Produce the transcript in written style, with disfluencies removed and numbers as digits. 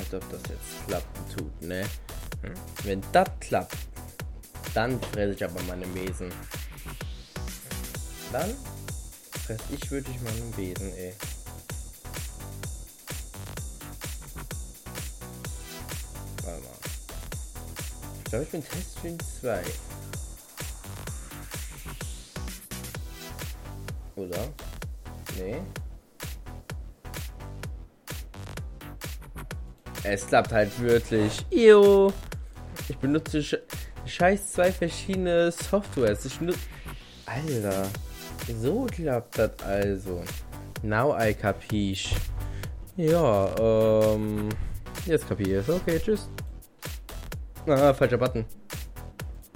als ob das jetzt klappen tut, ne? Wenn das klappt, dann fresse ich aber meine Besen. Dann fresse ich wirklich meinen Besen, ey. Warte mal. Ich glaube, ich bin Teststream 2. Oder? Nee. Es klappt halt wirklich. Ew. Ich benutze scheiß 2 verschiedene Softwares. Alter. So klappt das also. Now I capiche. Ja, jetzt kapiere ich. Okay, tschüss. Ah, falscher Button.